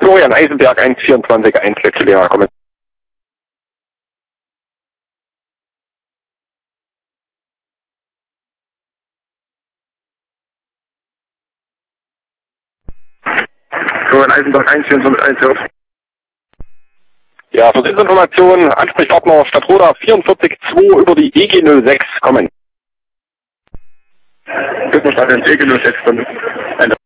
Florian Eisenberg 124-1 letzte Lehrer, kommen. Florian Eisenberg 124-1 hört. Ja, für diese Information Ansprechpartner Stadtroda 44-2 über die EG 06 kommen. Stadt ins EG 06 kommen.